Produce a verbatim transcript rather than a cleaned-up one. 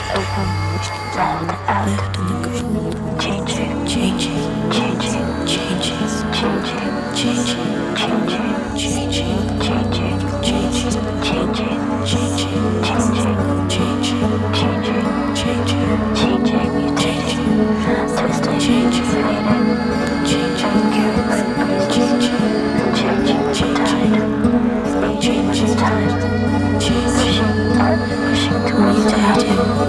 open, round, out, left in the cold, changing, changing, changing, changing, changing, changing, changing, changing, changing, changing, changing, changing, changing, changing, changing, changing.